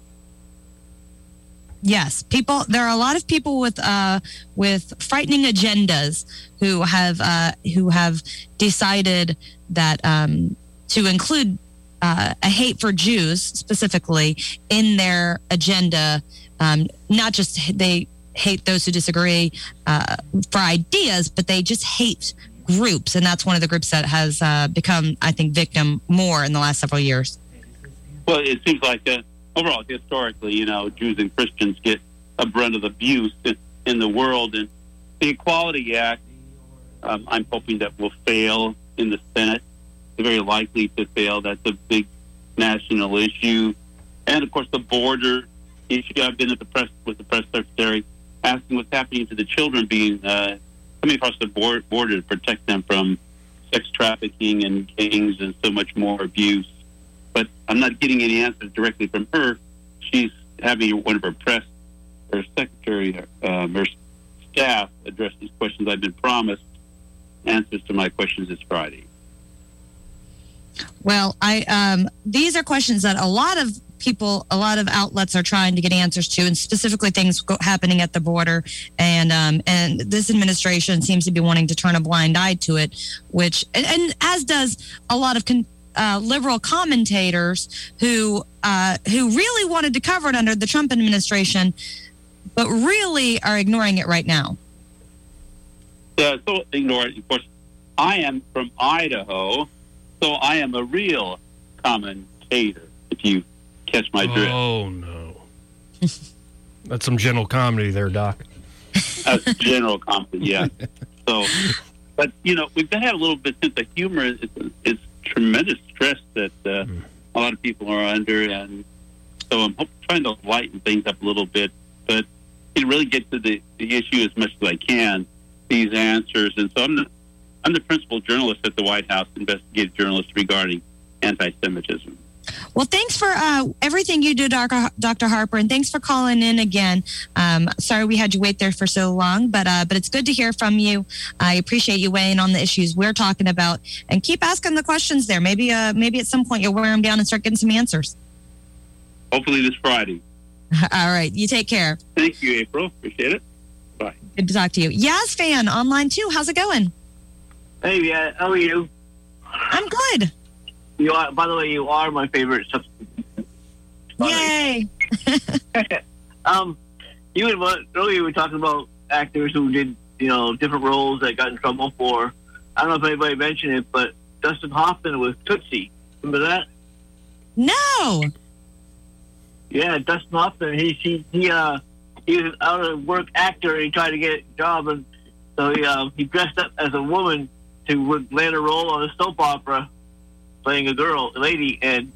Yes, there are a lot of people with frightening agendas who have decided that to include a hate for Jews specifically in their agenda. Not just they hate those who disagree for ideas, but they just hate groups, and that's one of the groups that has become, I think, victim more in the last several years. Well, it seems like overall, historically, Jews and Christians get a brunt of abuse in the world. And the Equality Act, I'm hoping that will fail in the Senate. It's very likely to fail. That's a big national issue. And, of course, the border issue. I've been at the press with the press secretary asking what's happening to the children coming across the border to protect them from sex trafficking and gangs and so much more abuse. But I'm not getting any answers directly from her. She's having one of her secretary, her staff address these questions. I've been promised answers to my questions this Friday. Well, these are questions that a lot of people, a lot of outlets are trying to get answers to, and specifically things happening at the border. And this administration seems to be wanting to turn a blind eye to it, which, and as does a lot of liberal commentators who really wanted to cover it under the Trump administration, but really are ignoring it right now. So ignore it. Of course, I am from Idaho, so I am a real commentator, if you catch my drift. Oh, no. That's some general comedy there, Doc. That's general comedy, yeah. So, but, we've got to have a little bit sense of humor. It's tremendous stress that a lot of people are under, and so I'm trying to lighten things up a little bit, but really get to the issue as much as I can, these answers. And so I'm the principal journalist at the White House, investigative journalist regarding anti-Semitism. Well, thanks for everything you do, Dr. Harper, and thanks for calling in again. Sorry we had you wait there for so long, but it's good to hear from you. I appreciate you weighing on the issues we're talking about, and keep asking the questions there. Maybe at some point you'll wear them down and start getting some answers. Hopefully this Friday. All right. You take care. Thank you, April. Appreciate it. Bye. Good to talk to you. Yaz Fan, online too. How's it going? Hey, yeah. How are you? I'm good. You are. By the way, you are my favorite substitute. Yay! You and earlier we were talking about actors who did, different roles that got in trouble for. I don't know if anybody mentioned it, but Dustin Hoffman was Tootsie. Remember that? No. Yeah, Dustin Hoffman. He was an out of work actor, and he tried to get a job, and so he dressed up as a woman to land a role on a soap opera, playing a lady, and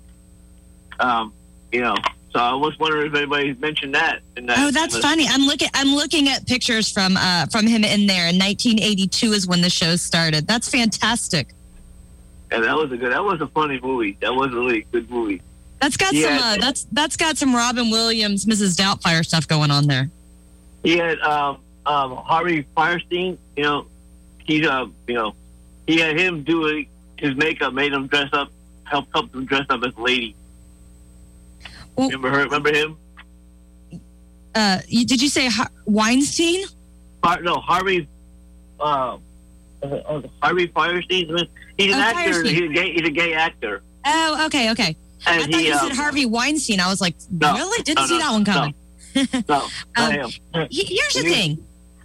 so I was wondering if anybody mentioned that. Oh, that's funny. I'm looking at pictures from him in there. In 1982 is when the show started. That's fantastic. And that was a funny movie. That was a really good movie. That's got that's got some Robin Williams, Mrs. Doubtfire stuff going on there. He had Harvey Fierstein. He had him do his makeup, made him dress up, helped him dress up as a lady. Well, remember him? Did you say Weinstein? No, Harvey. Harvey Fierstein. He's an actor. Fierstein. He's a gay actor. Oh, okay. And I thought you said Harvey Weinstein. I was like, really? Didn't see that one coming. No, here's the thing.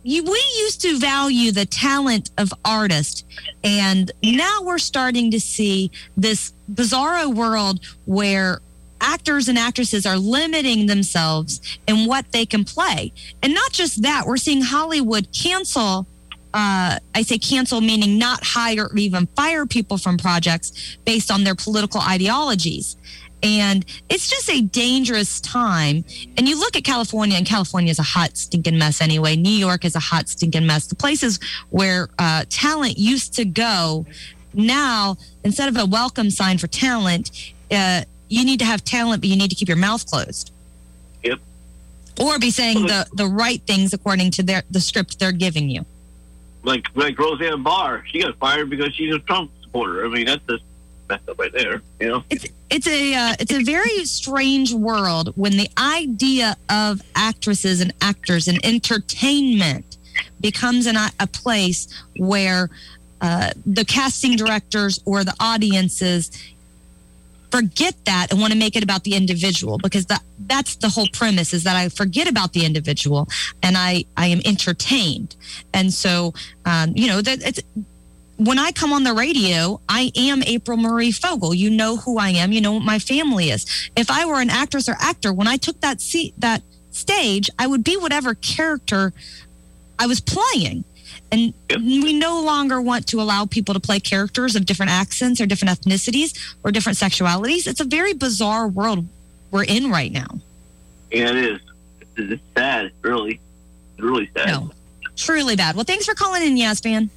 we used to value the talent of artists, and now we're starting to see this bizarro world where actors and actresses are limiting themselves in what they can play. And not just that, we're seeing Hollywood cancel. I say cancel meaning not hire or even fire people from projects based on their political ideologies. And it's just a dangerous time. And you look at California, and California is a hot, stinking mess anyway. New York is a hot, stinking mess. The places where talent used to go, now, instead of a welcome sign for talent, you need to have talent, but you need to keep your mouth closed. Yep. Or be saying the right things according to the script they're giving you. Like Roseanne Barr, she got fired because she's a Trump supporter. I mean, that's just messed up right there, you know? It's a very strange world when the idea of actresses and actors and entertainment becomes a place where the casting directors or the audiences forget that and want to make it about the individual, because that's the whole premise, is that I forget about the individual and I am entertained. And so, it's when I come on the radio, I am April Marie Fogel. You know who I am. You know what my family is. If I were an actress or actor, when I took that stage, I would be whatever character I was playing. And we no longer want to allow people to play characters of different accents or different ethnicities or different sexualities. It's a very bizarre world we're in right now. Yeah, it is. It's sad, really. It's really sad. No, truly bad. Well, thanks for calling in, Yazvan.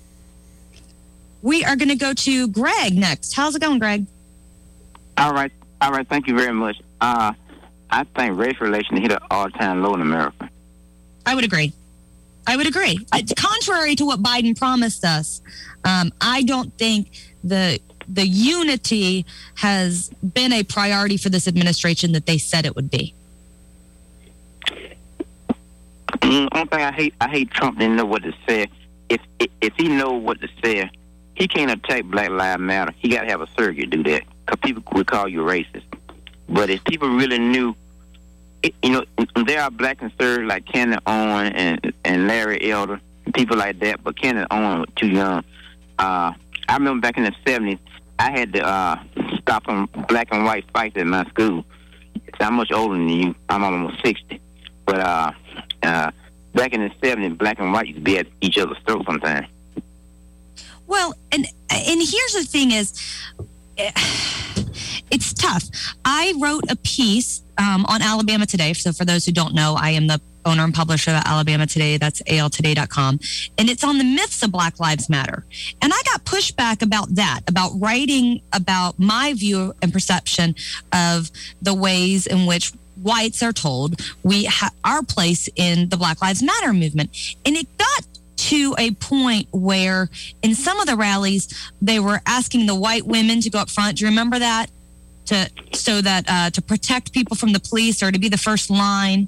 We are going to go to Greg next. How's it going, Greg? All right. Thank you very much. I think race relations hit an all-time low in America. I would agree. It's contrary to what Biden promised us. I don't think the unity has been a priority for this administration that they said it would be. Only thing I hate Trump didn't know what to say. If he know what to say, he can't attack Black Lives Matter. He got to have a surrogate do that, because people would call you racist. But if people really knew, there are black conservatives like Candace Owens and Larry Elder, people like that, but Candace Owens was too young. I remember back in the 70s, I had to stop some black and white fights at my school. I'm much older than you. I'm almost 60. But back in the 70s, black and white used to be at each other's throats sometimes. Well, and here's the thing is, it's tough. I wrote a piece on Alabama Today. So for those who don't know, I am the owner and publisher of Alabama Today. That's altoday.com. And it's on the myths of Black Lives Matter. And I got pushback about that, about writing about my view and perception of the ways in which whites are told we have our place in the Black Lives Matter movement. And it got to a point where in some of the rallies, they were asking the white women to go up front. Do you remember that? To protect people from the police, or to be the first line.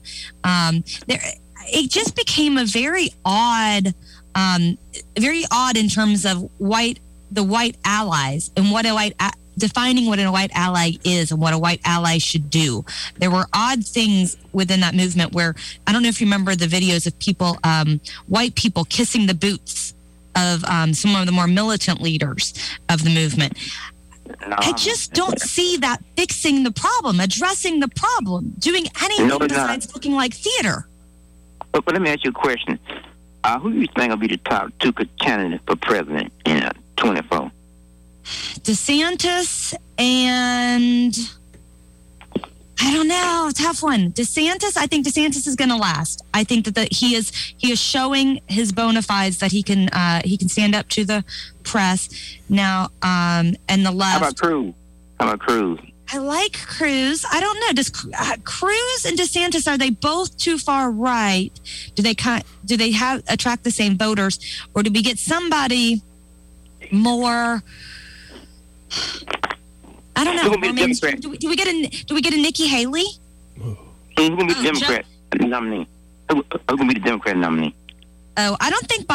It just became a very odd in terms of the white allies and what defining what a white ally is and what a white ally should do. There were odd things within that movement where, I don't know if you remember the videos of people, white people kissing the boots of some of the more militant leaders of the movement. No, I just don't see that fixing the problem, addressing the problem, doing anything besides looking like theater. But let me ask you a question. Who do you think will be the top two candidates for president in 24? DeSantis and I don't know, tough one. DeSantis, I think DeSantis is going to last. I think that he is showing his bona fides that he can stand up to the press now. And the left. How about Cruz? I like Cruz. I don't know. Does Cruz and DeSantis, are they both too far right? Do they attract the same voters, or do we get somebody more? I don't know. Do we get a Nikki Haley? Who's going to be the Democrat nominee? Who's going to be the Democrat nominee? Oh, I don't think